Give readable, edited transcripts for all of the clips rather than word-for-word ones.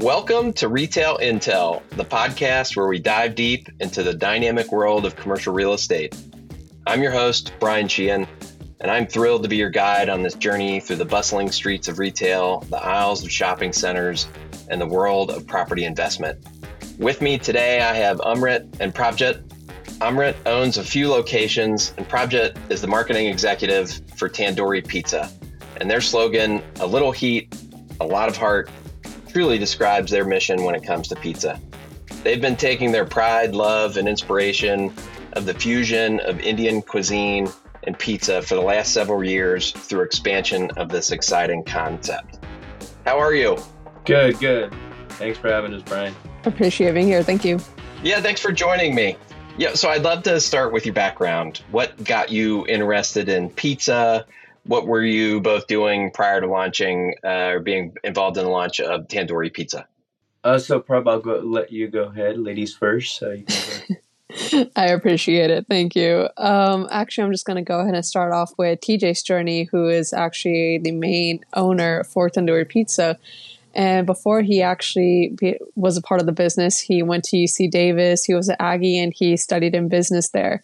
Welcome to Retail Intel, the podcast where we dive deep into the dynamic world of commercial real estate. I'm your host, Brian Sheehan, and I'm thrilled to be your guide on this journey through the bustling streets of retail, the aisles of shopping centers, and the world of property investment. With me today, I have Amrit and Prabjit. Amrit owns a few locations, and Prabjit is the marketing executive for Tandoori Pizza. And their slogan, "A little heat, a lot of heart," truly describes their mission when it comes to pizza. They've been taking their pride, love, and inspiration of the fusion of Indian cuisine and pizza for the last several years through expansion of this exciting concept. How are you? Good. Thanks for having us, Brian. Appreciate being here. Thank you. Yeah, thanks for joining me. Yeah, so I'd love to start with your background. What got you interested in pizza? What were you both doing prior to launching or being involved in the launch of Tandoori Pizza? So Prab, let you go ahead. Ladies first. So you can go. I appreciate it. Thank you. Actually, I'm just going to go ahead and start off with TJ's journey, who is actually the main owner for Tandoori Pizza. And before he actually was a part of the business, he went to UC Davis. He was an Aggie and he studied in business there.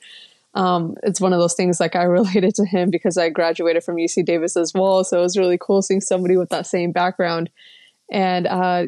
It's one of those things like I related to him because I graduated from UC Davis as well. So it was really cool seeing somebody with that same background. And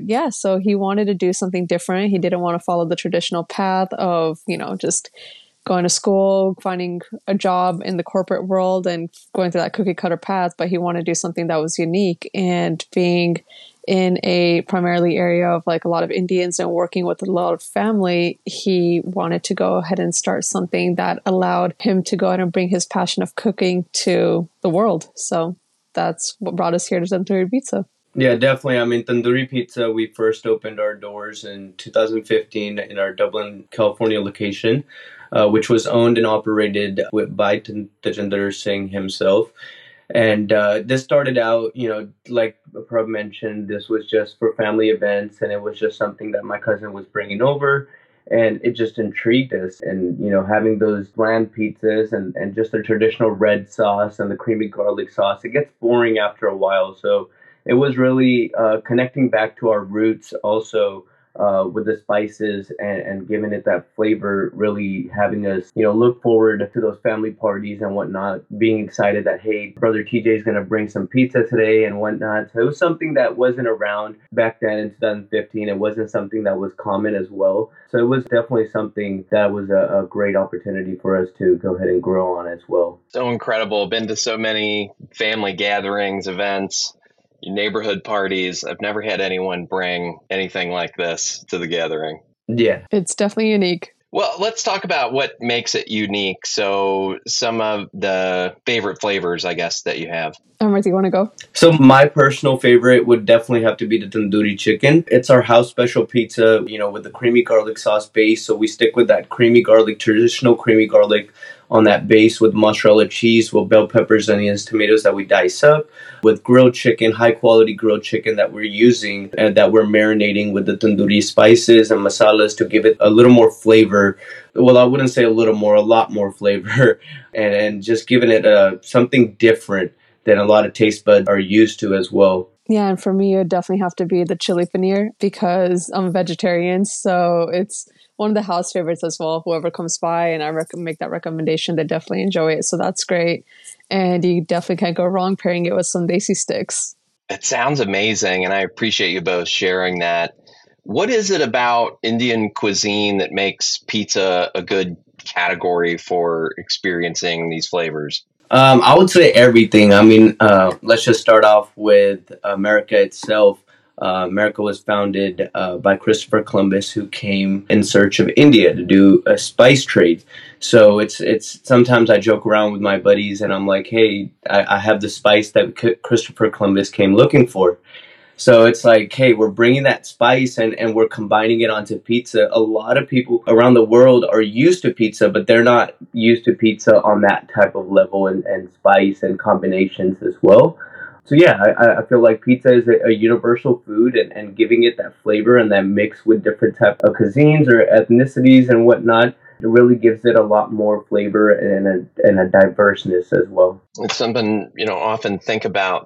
so he wanted to do something different. He didn't want to follow the traditional path of, just going to school, finding a job in the corporate world and going through that cookie cutter path. But he wanted to do something that was unique, and being in a primarily area of like a lot of Indians and working with a lot of family, he wanted to go ahead and start something that allowed him to go ahead and bring his passion of cooking to the world. So that's what brought us here to Tandoori Pizza. Yeah, definitely. I mean, Tandoori Pizza, we first opened our doors in 2015 in our Dublin, California location, which was owned and operated by Tajinder Singh himself. And this started out, like Prab mentioned, this was just for family events, and it was just something that my cousin was bringing over, and it just intrigued us. And, having those bland pizzas and just the traditional red sauce and the creamy garlic sauce, it gets boring after a while. So it was really connecting back to our roots also with the spices and giving it that flavor, really having us, look forward to those family parties and whatnot, being excited that, hey, brother TJ is going to bring some pizza today and whatnot. So it was something that wasn't around back then in 2015. It wasn't something that was common as well. So it was definitely something that was a great opportunity for us to go ahead and grow on as well. So incredible. Been to so many family gatherings, events, neighborhood parties. I've never had anyone bring anything like this to the gathering. Yeah. It's definitely unique. Well, let's talk about what makes it unique. So some of the favorite flavors, I guess, that you have. Amrit, you want to go? So my personal favorite would definitely have to be the tandoori chicken. It's our house special pizza, with the creamy garlic sauce base. So we stick with that traditional creamy garlic on that base with mozzarella cheese, with bell peppers, onions, tomatoes that we dice up, with grilled chicken, high quality grilled chicken that we're using and that we're marinating with the tandoori spices and masalas to give it a little more flavor. Well, I wouldn't say a little more, a lot more flavor, and just giving it something different than a lot of taste buds are used to as well. Yeah, and for me, it would definitely have to be the chili paneer because I'm a vegetarian. So it's one of the house favorites as well. Whoever comes by and I make that recommendation, they definitely enjoy it. So that's great. And you definitely can't go wrong pairing it with some desi sticks. It sounds amazing. And I appreciate you both sharing that. What is it about Indian cuisine that makes pizza a good category for experiencing these flavors? I would say everything. I mean, let's just start off with America itself. America was founded by Christopher Columbus, who came in search of India to do a spice trade. So it's sometimes I joke around with my buddies and I'm like, hey, I have the spice that Christopher Columbus came looking for. So it's like, hey, we're bringing that spice and we're combining it onto pizza. A lot of people around the world are used to pizza, but they're not used to pizza on that type of level and spice and combinations as well. So yeah, I feel like pizza is a universal food, and giving it that flavor and that mix with different types of cuisines or ethnicities and whatnot, it really gives it a lot more flavor and a diverseness as well. It's something, often think about that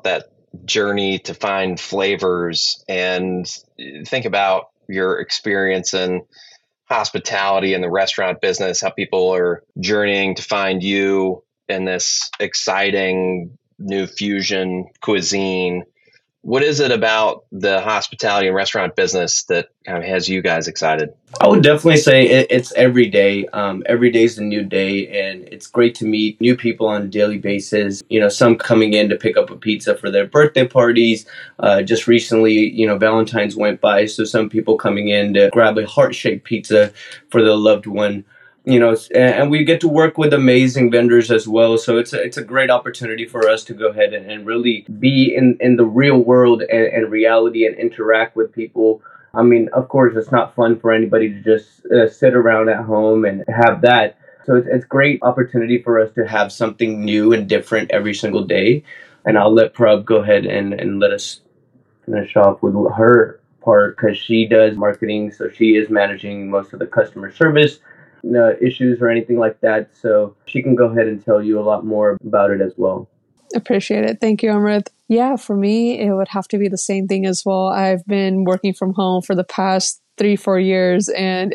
journey to find flavors and think about your experience in hospitality and the restaurant business, how people are journeying to find you in this exciting new fusion cuisine. What is it about the hospitality and restaurant business that kind of has you guys excited? I would definitely say it's every day. Every day is a new day, and it's great to meet new people on a daily basis. Some coming in to pick up a pizza for their birthday parties. Just recently, Valentine's went by, so some people coming in to grab a heart-shaped pizza for their loved one. And we get to work with amazing vendors as well. So it's a great opportunity for us to go ahead and really be in the real world and reality and interact with people. I mean, of course, it's not fun for anybody to just sit around at home and have that. So it's a great opportunity for us to have something new and different every single day. And I'll let Prab go ahead and let us finish off with her part, because she does marketing. So she is managing most of the customer service issues or anything like that. So she can go ahead and tell you a lot more about it as well. Appreciate it. Thank you, Amrit. Yeah, for me, it would have to be the same thing as well. I've been working from home for the past 3-4 years, and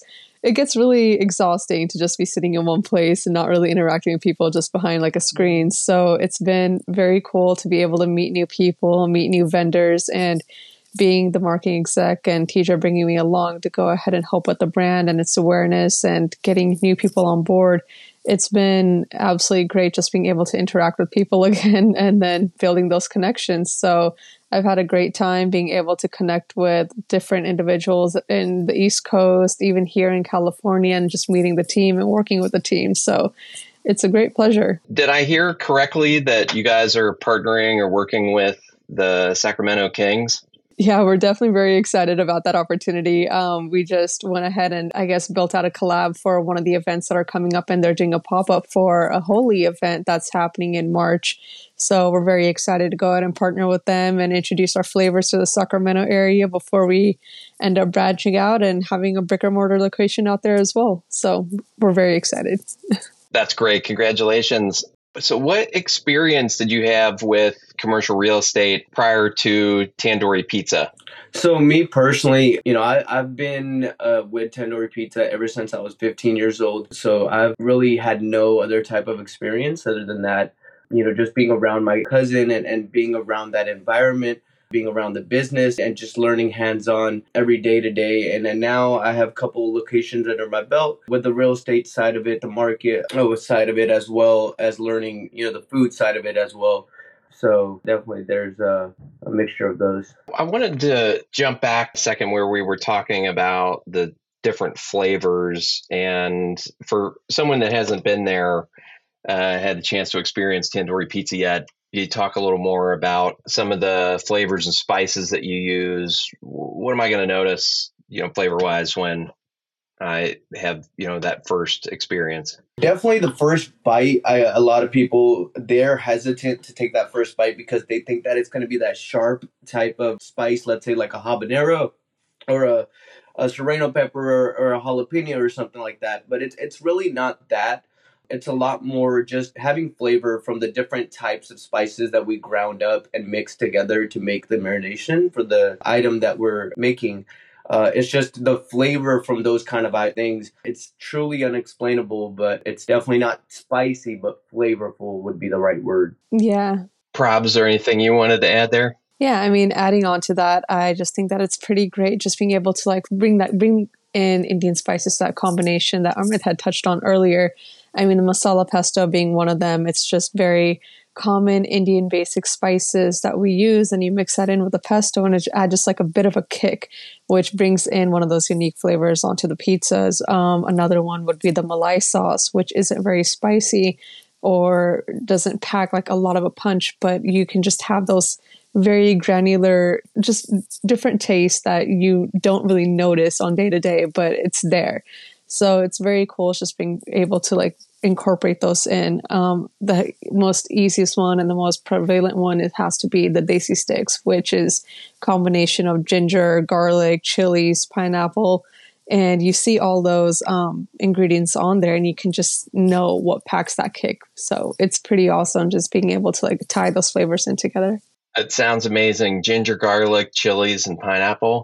it gets really exhausting to just be sitting in one place and not really interacting with people just behind like a screen. So it's been very cool to be able to meet new people, meet new vendors, and being the marketing exec and teacher bringing me along to go ahead and help with the brand and its awareness and getting new people on board. It's been absolutely great just being able to interact with people again and then building those connections. So I've had a great time being able to connect with different individuals in the East Coast, even here in California, and just meeting the team and working with the team. So it's a great pleasure. Did I hear correctly that you guys are partnering or working with the Sacramento Kings? Yeah, we're definitely very excited about that opportunity. We just went ahead and I guess built out a collab for one of the events that are coming up, and they're doing a pop-up for a Holy event that's happening in March. So we're very excited to go ahead and partner with them and introduce our flavors to the Sacramento area before we end up branching out and having a brick and mortar location out there as well. So we're very excited. That's great. Congratulations. So what experience did you have with commercial real estate prior to Tandoori Pizza? So me personally, I've been with Tandoori Pizza ever since I was 15 years old. So I've really had no other type of experience other than that, just being around my cousin and being around that environment, being around the business and just learning hands-on every day to day. And then now I have a couple of locations under my belt with the real estate side of it, the market side of it, as well as learning, the food side of it as well. So definitely there's a mixture of those. I wanted to jump back a second where we were talking about the different flavors. And for someone that hasn't been there, had the chance to experience Tandoori Pizza yet, you talk a little more about some of the flavors and spices that you use. What am I going to notice, flavor wise when I have, that first experience? Definitely the first bite. A lot of people, they're hesitant to take that first bite because they think that it's going to be that sharp type of spice, let's say like a habanero or a serrano pepper or a jalapeno or something like that. But it's really not that. It's a lot more just having flavor from the different types of spices that we ground up and mix together to make the marination for the item that we're making. It's just the flavor from those kind of things. It's truly unexplainable, but it's definitely not spicy, but flavorful would be the right word. Yeah. Prab, is there anything you wanted to add there? Yeah, I mean, adding on to that, I just think that it's pretty great just being able to bring in Indian spices, that combination that Amrit had touched on earlier. I mean, the masala pesto being one of them. It's just very common Indian basic spices that we use, and you mix that in with the pesto and it adds just like a bit of a kick, which brings in one of those unique flavors onto the pizzas. Another one would be the malai sauce, which isn't very spicy or doesn't pack like a lot of a punch, but you can just have those very granular, just different tastes that you don't really notice on day to day, but it's there. So it's very cool just being able to incorporate those in. The most easiest one and the most prevalent one, it has to be the desi sticks, which is a combination of ginger, garlic, chilies, pineapple. And you see all those ingredients on there and you can just know what packs that kick. So it's pretty awesome just being able to tie those flavors in together. It sounds amazing. Ginger, garlic, chilies, and pineapple.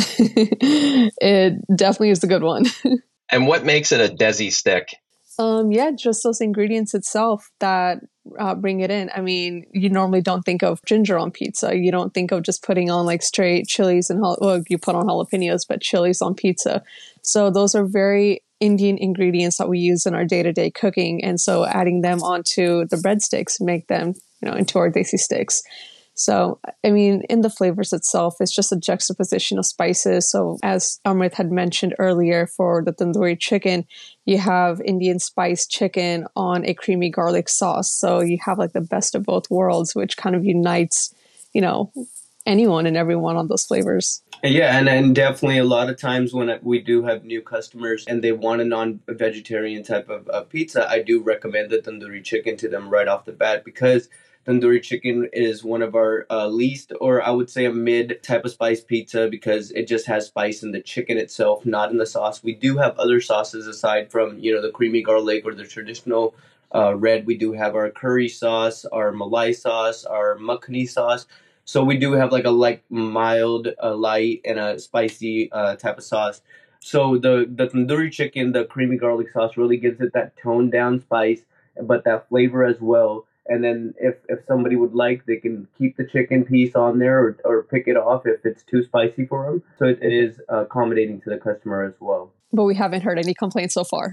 It definitely is the good one. And what makes it a Desi stick? Yeah, just those ingredients itself that bring it in. I mean, you normally don't think of ginger on pizza. You don't think of just putting on like straight chilies and well, you put on jalapenos, but chilies on pizza. So those are very Indian ingredients that we use in our day-to-day cooking, and so adding them onto the breadsticks make them, into our Desi sticks. So, I mean, in the flavors itself, it's just a juxtaposition of spices. So, as Amrit had mentioned earlier, for the tandoori chicken, you have Indian spiced chicken on a creamy garlic sauce. So, you have like the best of both worlds, which kind of unites, anyone and everyone on those flavors. Yeah, and definitely a lot of times when we do have new customers and they want a non-vegetarian type of pizza, I do recommend the tandoori chicken to them right off the bat, because tandoori chicken is one of our least, or I would say a mid type of spice pizza, because it just has spice in the chicken itself, not in the sauce. We do have other sauces aside from, the creamy garlic or the traditional red. We do have our curry sauce, our malai sauce, our makhani sauce. So we do have like a mild, light, and a spicy type of sauce. So the tandoori chicken, the creamy garlic sauce really gives it that toned down spice, but that flavor as well. And then if somebody would like, they can keep the chicken piece on there, or pick it off if it's too spicy for them. So it is accommodating to the customer as well. But we haven't heard any complaints so far.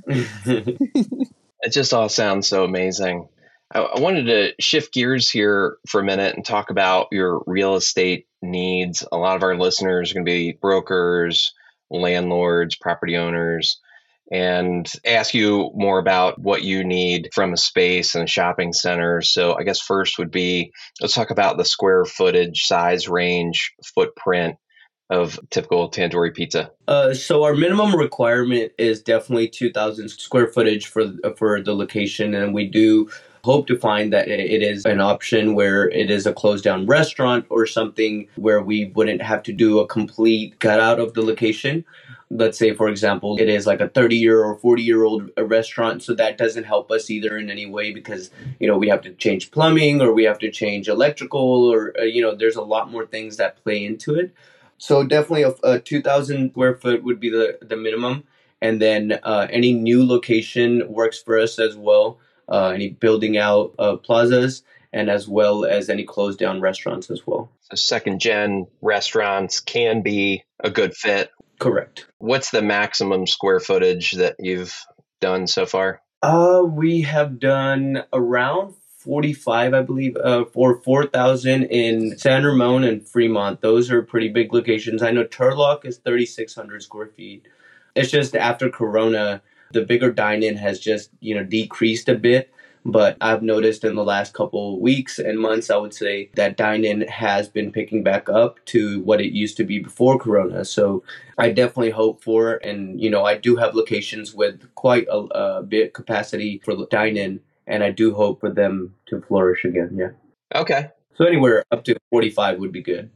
It just all sounds so amazing. I wanted to shift gears here for a minute and talk about your real estate needs. A lot of our listeners are going to be brokers, landlords, property owners, and ask you more about what you need from a space and a shopping center. So I guess first would be, let's talk about the square footage, size range, footprint of typical tandoori pizza. So our minimum requirement is definitely 2,000 square footage for the location, and we do hope to find that it is an option where it is a closed down restaurant or something where we wouldn't have to do a complete cut out of the location. Let's say, for example, it is like a 30-year or 40-year-old restaurant. So that doesn't help us either in any way, because, we have to change plumbing, or we have to change electrical, or, there's a lot more things that play into it. So definitely a 2,000 square foot would be the minimum. And then any new location works for us as well. Any building out plazas, and as well as any closed down restaurants as well. So second gen restaurants can be a good fit. Correct. What's the maximum square footage that you've done so far? We have done around 45, I believe, for 4,000 in San Ramon and Fremont. Those are pretty big locations. I know Turlock is 3,600 square feet. It's just after Corona, the bigger dine-in has just, decreased a bit. But I've noticed in the last couple of weeks and months, I would say that dine-in has been picking back up to what it used to be before Corona. So I definitely hope for, and, I do have locations with quite a bit capacity for dine-in, and I do hope for them to flourish again. Yeah. Okay. So anywhere up to 45 would be good.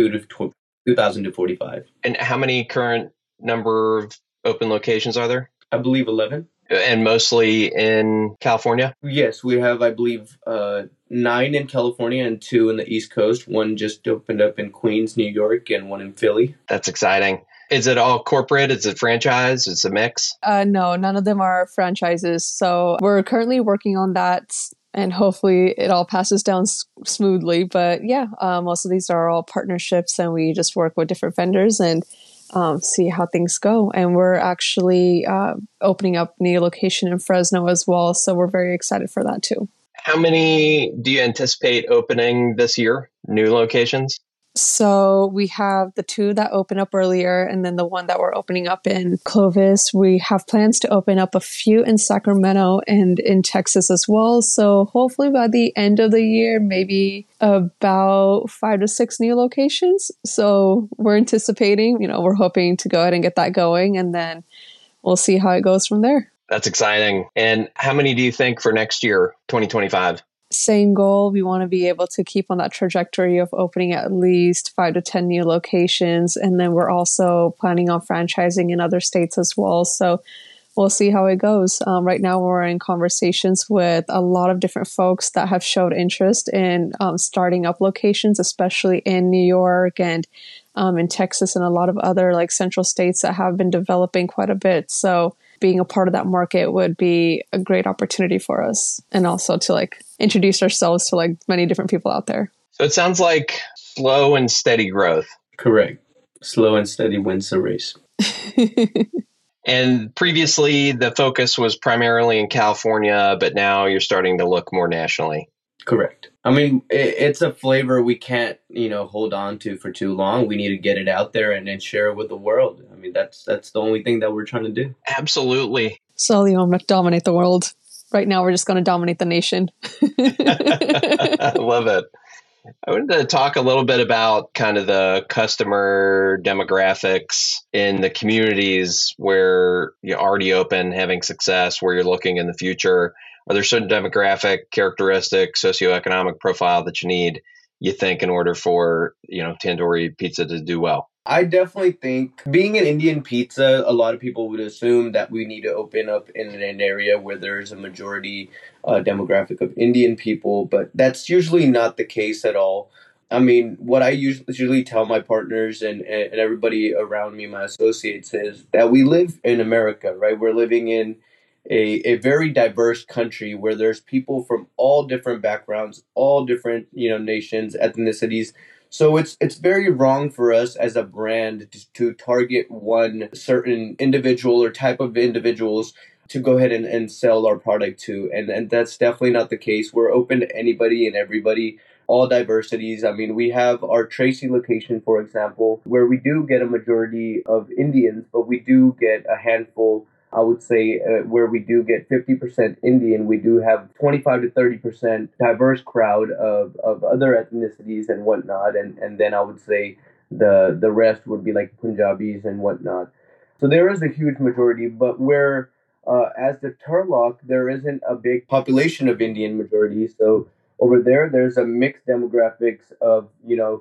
2,000 to 45. And how many current number of open locations are there? I believe 11. And mostly in California? Yes, we have, I believe, 9 in California and 2 in the East Coast. One just opened up in Queens, New York, and one in Philly. That's exciting. Is it all corporate? Is it franchise? Is it a mix? No, none of them are franchises. So we're currently working on that, and hopefully it all passes down smoothly. But yeah, most of these are all partnerships, and we just work with different vendors and see how things go. And we're actually opening up a new location in Fresno as well. So we're very excited for that too. How many do you anticipate opening this year? New locations? So we have the 2 that opened up earlier, and then the one that we're opening up in Clovis. We have plans to open up a few in Sacramento and in Texas as well. So hopefully by the end of the year, maybe about 5 to 6 new locations. So we're anticipating, we're hoping to go ahead and get that going, and then we'll see how it goes from there. That's exciting. And how many do you think for next year, 2025? Same goal. We want to be able to keep on that trajectory of opening at least 5 to 10 new locations. And then we're also planning on franchising in other states as well. So we'll see how it goes. Right now, we're in conversations with a lot of different folks that have showed interest in starting up locations, especially in New York and in Texas and a lot of other like central states that have been developing quite a bit. So being a part of that market would be a great opportunity for us, and also to like introduce ourselves to like many different people out there. So it sounds like slow and steady growth. Correct. Slow and steady wins the race. And previously, the focus was primarily in California, but now you're starting to look more nationally. Correct. I mean, it's a flavor we can't, hold on to for too long. We need to get it out there and then share it with the world. I mean, that's the only thing that we're trying to do. Absolutely. So, dominate the world. Right now, we're just going to dominate the nation. I love it. I wanted to talk a little bit about kind of the customer demographics in the communities where you're already open, having success, where you're looking in the future. Are there certain demographic characteristics, socioeconomic profile that you think, in order for, Tandoori Pizza to do well? I definitely think being an Indian pizza, a lot of people would assume that we need to open up in an area where there's a majority demographic of Indian people, but that's usually not the case at all. I mean, what I usually tell my partners and everybody around me, my associates, is that we live in America, right? We're living in a very diverse country where there's people from all different backgrounds, all different, nations, ethnicities. So it's very wrong for us as a brand to target one certain individual or type of individuals to go ahead and sell our product to. And that's definitely not the case. We're open to anybody and everybody, all diversities. I mean, we have our Tracy location, for example, where we do get a majority of Indians, but we do get a handful, I would say, where we do get 50% Indian. We do have 25 to 30% diverse crowd of other ethnicities and whatnot. And then I would say the rest would be like Punjabis and whatnot. So there is a huge majority, but where as the Turlock, there isn't a big population of Indian majority. So over there's a mixed demographics of,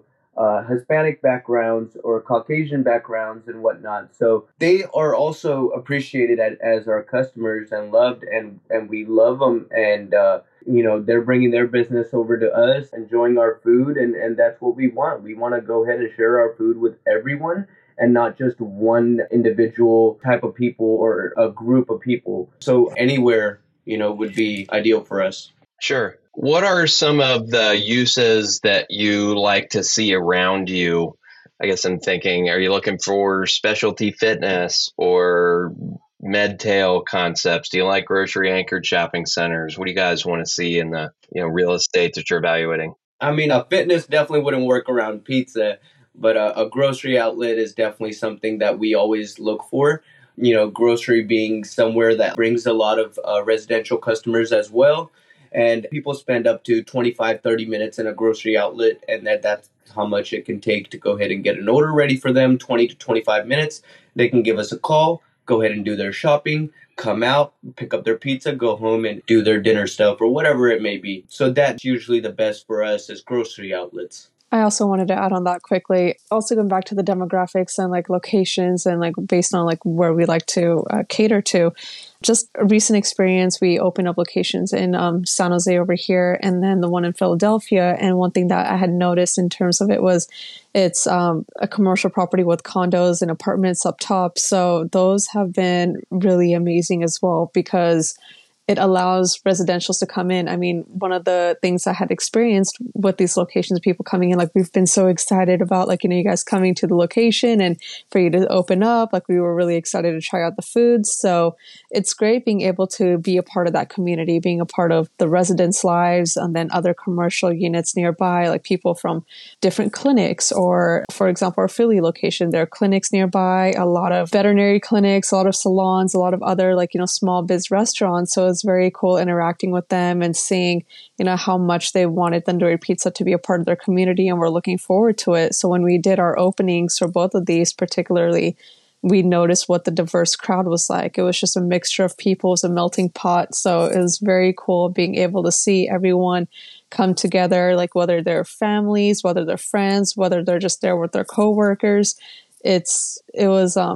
Hispanic backgrounds or Caucasian backgrounds and whatnot. So they are also appreciated as our customers and loved, and we love them. And, they're bringing their business over to us, enjoying our food. And that's what we want. We want to go ahead and share our food with everyone and not just one individual type of people or a group of people. So anywhere, would be ideal for us. Sure. What are some of the uses that you like to see around you? I guess I'm thinking, are you looking for specialty fitness or medtail concepts? Do you like grocery anchored shopping centers? What do you guys want to see in the real estate that you're evaluating? I mean, a fitness definitely wouldn't work around pizza, but a grocery outlet is definitely something that we always look for. Grocery being somewhere that brings a lot of residential customers as well. And people spend up to 25, 30 minutes in a grocery outlet, and that's how much it can take to go ahead and get an order ready for them, 20 to 25 minutes. They can give us a call, go ahead and do their shopping, come out, pick up their pizza, go home and do their dinner stuff or whatever it may be. So that's usually the best for us as grocery outlets. I also wanted to add on that quickly. Also going back to the demographics and like locations and like based on like where we like to cater to. Just a recent experience, we opened up locations in San Jose over here and then the one in Philadelphia. And one thing that I had noticed in terms of it was it's a commercial property with condos and apartments up top. So those have been really amazing as well because it allows residentials to come in. I mean, one of the things I had experienced with these locations, people coming in, like we've been so excited about like, you guys coming to the location and for you to open up, like we were really excited to try out the foods. So it's great being able to be a part of that community, being a part of the residents' lives and then other commercial units nearby, like people from different clinics or, for example, our Philly location, there are clinics nearby, a lot of veterinary clinics, a lot of salons, a lot of other like, small biz restaurants. So it's very cool interacting with them and seeing, how much they wanted Tandoori Pizza to be a part of their community, and we're looking forward to it. So when we did our openings for both of these particularly, we noticed what the diverse crowd was like. It was just a mixture of people, it was a melting pot. So it was very cool being able to see everyone come together, like whether they're families, whether they're friends, whether they're just there with their coworkers. It was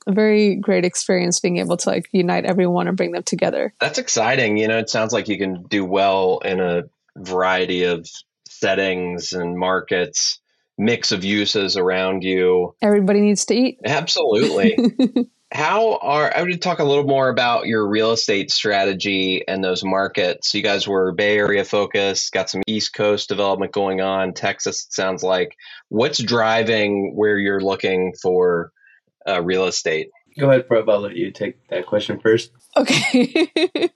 a very great experience being able to like unite everyone and bring them together. That's exciting. It sounds like you can do well in a variety of settings and markets, mix of uses around you. Everybody needs to eat. Absolutely. I would talk a little more about your real estate strategy and those markets. You guys were Bay Area focused, got some East Coast development going on. Texas, it sounds like. What's driving where you're looking for real estate? Go ahead, Prab. I'll let you take that question first. Okay.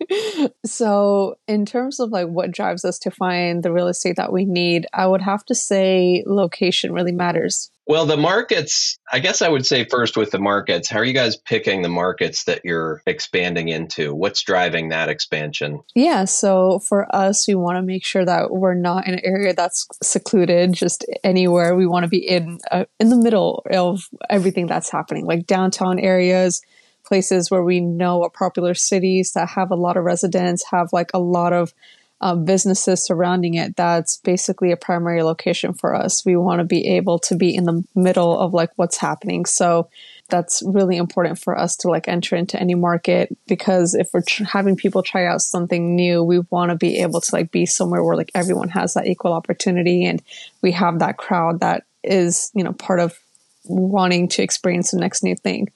So in terms of like what drives us to find the real estate that we need, I would have to say location really matters. Well, the markets, I guess I would say first with the markets, how are you guys picking the markets that you're expanding into? What's driving that expansion? Yeah, so for us, we want to make sure that we're not in an area that's secluded, just anywhere. We want to be in the middle of everything that's happening, like downtown areas, places where we know are popular cities that have a lot of residents, have like a lot of businesses surrounding it. That's basically a primary location for us. We want to be able to be in the middle of like what's happening. So that's really important for us to like enter into any market, because if we're having people try out something new, we want to be able to like be somewhere where like everyone has that equal opportunity and we have that crowd that is, part of wanting to experience the next new thing.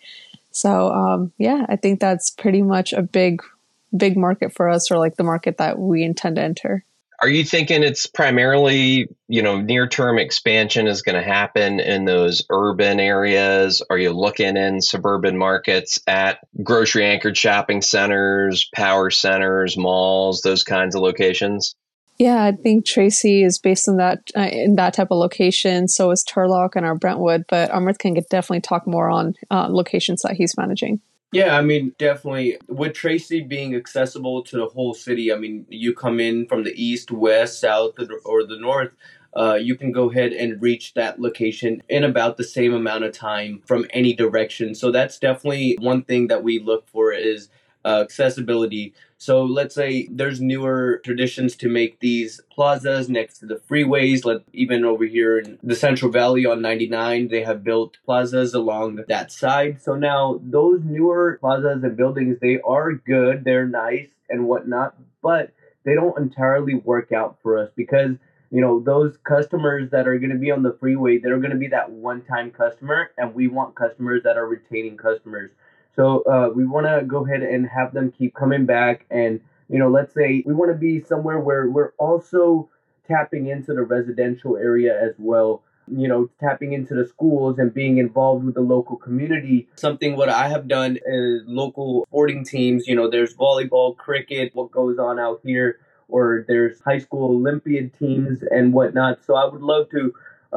So, I think that's pretty much a big market for us, or like the market that we intend to enter. Are you thinking it's primarily, near-term expansion is going to happen in those urban areas? Are you looking in suburban markets at grocery anchored shopping centers, power centers, malls, those kinds of locations? Yeah, I think Tracy is based in that type of location. So is Turlock and our Brentwood, but Amrit can definitely talk more on locations that he's managing. Yeah, I mean, definitely. With Tracy being accessible to the whole city, I mean, you come in from the east, west, south, or the north, you can go ahead and reach that location in about the same amount of time from any direction. So that's definitely one thing that we look for is accessibility. So let's say there's newer traditions to make these plazas next to the freeways. Even over here in the Central Valley on 99, they have built plazas along that side. So now those newer plazas and buildings, they are good, they're nice and whatnot, but they don't entirely work out for us because those customers that are going to be on the freeway, they're going to be that one-time customer, and we want customers that are retaining customers. So we want to go ahead and have them keep coming back. And, let's say we want to be somewhere where we're also tapping into the residential area as well, tapping into the schools and being involved with the local community. Something what I have done is local sporting teams, there's volleyball, cricket, what goes on out here, or there's high school Olympiad teams and whatnot. So I would love to,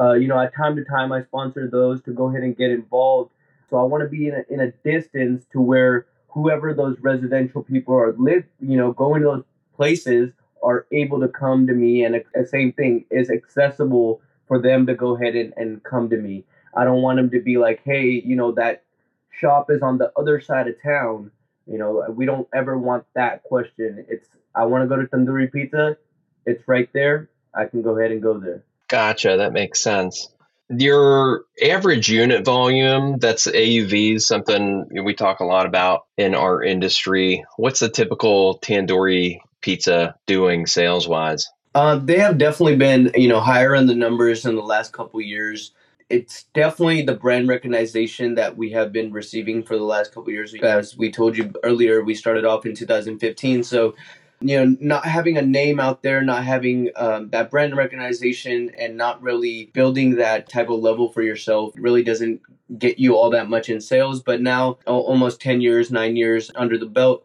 at time to time, I sponsor those to go ahead and get involved. So I want to be in a distance to where whoever those residential people are going to those places are able to come to me, and the same thing is accessible for them to go ahead and come to me. I don't want them to be like, hey, that shop is on the other side of town. We don't ever want that question. I want to go to Tandoori Pizza. It's right there. I can go ahead and go there. Gotcha. That makes sense. Your average unit volume, that's AUV, something we talk a lot about in our industry. What's the typical Tandoori Pizza doing sales-wise? They have definitely been, higher in the numbers in the last couple of years. It's definitely the brand recognition that we have been receiving for the last couple of years. As we told you earlier, we started off in 2015. So, not having a name out there, not having that brand recognition and not really building that type of level for yourself really doesn't get you all that much in sales. But now, almost 10 years, 9 years under the belt,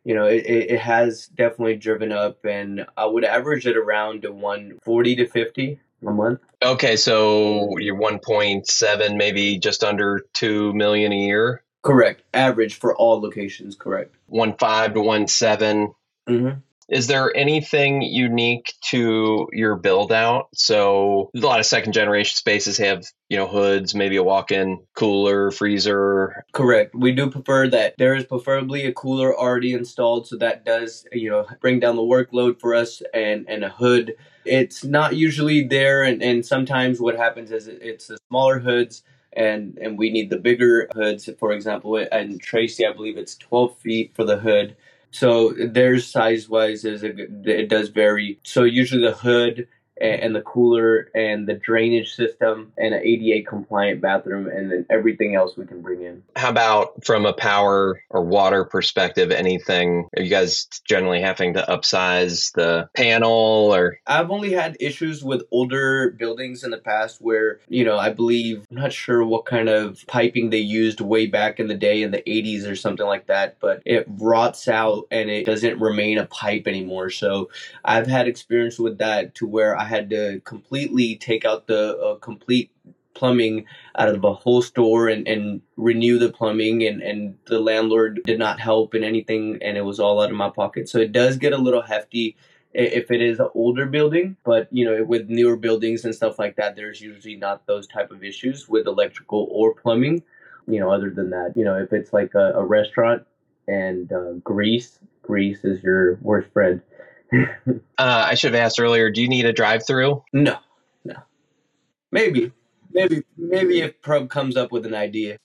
it has definitely driven up, and I would average it around to 140 to 50 a month. Okay, so you're 1.7, maybe just under 2 million a year? Correct. Average for all locations, correct. 1.5 to 1.7. Mm-hmm. Is there anything unique to your build out? So a lot of second generation spaces have, hoods, maybe a walk-in cooler, freezer. Correct. We do prefer that there is preferably a cooler already installed. So that does, bring down the workload for us, and a hood. It's not usually there. And sometimes what happens is it's the smaller hoods and we need the bigger hoods. For example, and Tracy, I believe it's 12 feet for the hood. So there's size wise it does vary. So usually the hood and the cooler and the drainage system and an ADA compliant bathroom, and then everything else we can bring in. How about from a power or water perspective, anything? Are you guys generally having to upsize the panel or? I've only had issues with older buildings in the past where, I believe, I'm not sure what kind of piping they used way back in the day in the 80s or something like that, but it rots out and it doesn't remain a pipe anymore. So I've had experience with that to where I had to completely take out the complete plumbing out of the whole store and renew the plumbing, and the landlord did not help in anything, and it was all out of my pocket. So it does get a little hefty if it is an older building, but with newer buildings and stuff like that, there's usually not those type of issues with electrical or plumbing. Other than that, if it's like a restaurant and grease is your worst friend. I should have asked earlier, do you need a drive-through? No. Maybe if Prub comes up with an idea.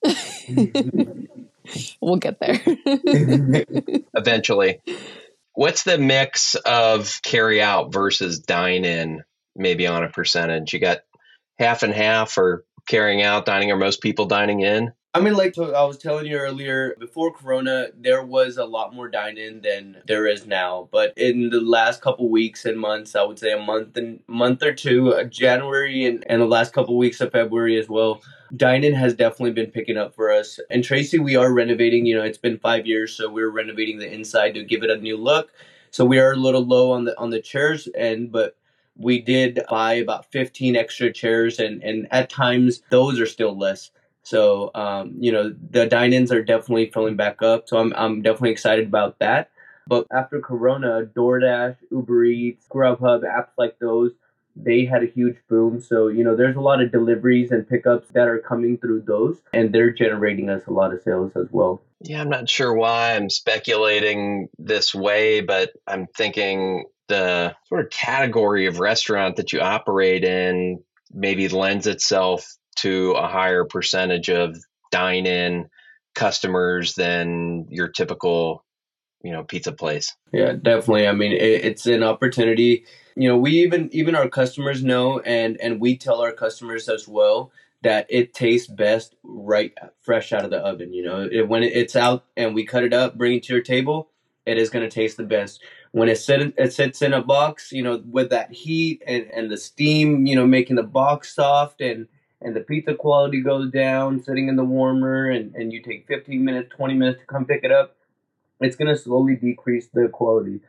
We'll get there. Eventually. What's the mix of carry out versus dine in, maybe on a percentage? You got half and half, or carrying out, dining, or most people dining in? I mean, like I was telling you earlier, before Corona, there was a lot more dine-in than there is now. But in the last couple weeks and months, I would say a month or two, January and the last couple weeks of February as well, dine-in has definitely been picking up for us. And Tracy, we are renovating. It's been 5 years, so we're renovating the inside to give it a new look. So we are a little low on the chairs, but we did buy about 15 extra chairs, and at times those are still less. So, the dine-ins are definitely filling back up. So I'm definitely excited about that. But after Corona, DoorDash, Uber Eats, Grubhub, apps like those, they had a huge boom. So, there's a lot of deliveries and pickups that are coming through those, and they're generating us a lot of sales as well. Yeah, I'm not sure why I'm speculating this way, but I'm thinking the sort of category of restaurant that you operate in maybe lends itself to a higher percentage of dine-in customers than your typical, pizza place. Yeah, definitely. I mean, it's an opportunity. We even our customers know, and we tell our customers as well that it tastes best right fresh out of the oven. When it's out and we cut it up, bring it to your table, it is going to taste the best. When it sits in a box, with that heat and the steam, making the box soft and the pizza quality goes down, sitting in the warmer, and you take 15 minutes, 20 minutes to come pick it up, it's going to slowly decrease the quality.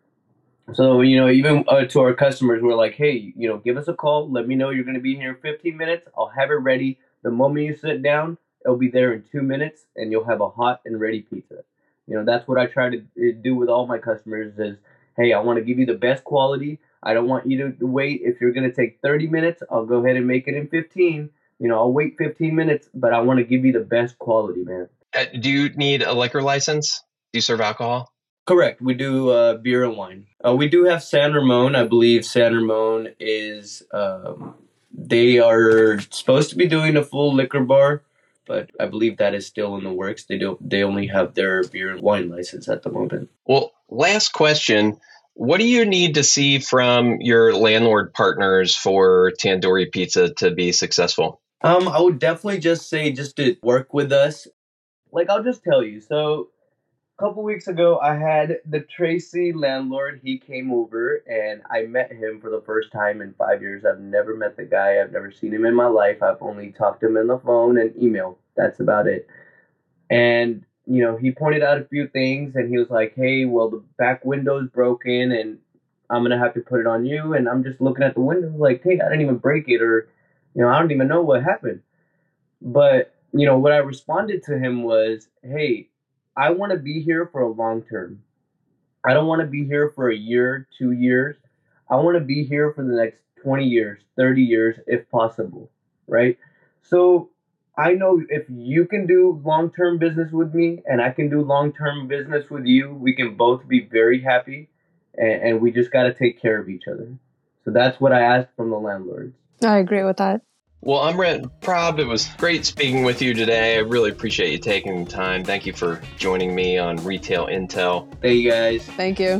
So, even to our customers, we're like, hey, give us a call. Let me know you're going to be here in 15 minutes. I'll have it ready. The moment you sit down, it'll be there in 2 minutes, and you'll have a hot and ready pizza. That's what I try to do with all my customers is, hey, I want to give you the best quality. I don't want you to wait. If you're going to take 30 minutes, I'll go ahead and make it in 15. I'll wait 15 minutes, but I want to give you the best quality, man. Do you need a liquor license? Do you serve alcohol? Correct. We do beer and wine. We do have San Ramon. I believe San Ramon is, they are supposed to be doing a full liquor bar, but I believe that is still in the works. They only have their beer and wine license at the moment. Well, last question. What do you need to see from your landlord partners for Tandoori Pizza to be successful? I would definitely just say just to work with us. Like, I'll just tell you. So a couple weeks ago, I had the Tracy landlord. He came over, and I met him for the first time in 5 years. I've never met the guy. I've never seen him in my life. I've only talked to him on the phone and email. That's about it. And he pointed out a few things, and he was like, hey, well, the back window's broken, and I'm going to have to put it on you. And I'm just looking at the window like, hey, I didn't even break it, or, I don't even know what happened. But, what I responded to him was, hey, I want to be here for a long term. I don't want to be here for a year, 2 years. I want to be here for the next 20 years, 30 years, if possible, right? So I know if you can do long-term business with me and I can do long-term business with you, we can both be very happy, and we just got to take care of each other. So that's what I asked from the landlords. I agree with that. Well, I'm proud. It was great speaking with you today. I really appreciate you taking the time. Thank you for joining me on Retail Intel. Thank you, guys. Thank you.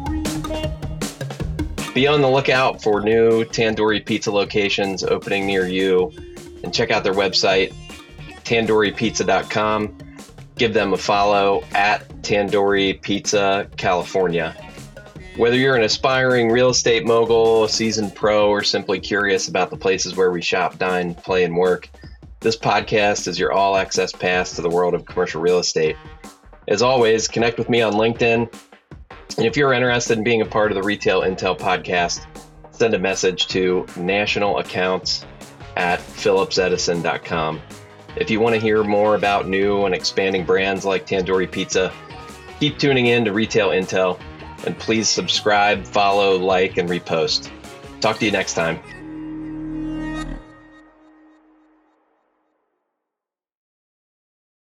Be on the lookout for new Tandoori Pizza locations opening near you, and check out their website, tandooripizza.com. Give them a follow at Tandoori Pizza California. Whether you're an aspiring real estate mogul, a seasoned pro, or simply curious about the places where we shop, dine, play, and work, this podcast is your all-access pass to the world of commercial real estate. As always, connect with me on LinkedIn. And if you're interested in being a part of the Retail Intel podcast, send a message to nationalaccounts@phillipsedison.com. If you want to hear more about new and expanding brands like Tandoori Pizza, keep tuning in to Retail Intel, and please subscribe, follow, like, and repost. Talk to you next time.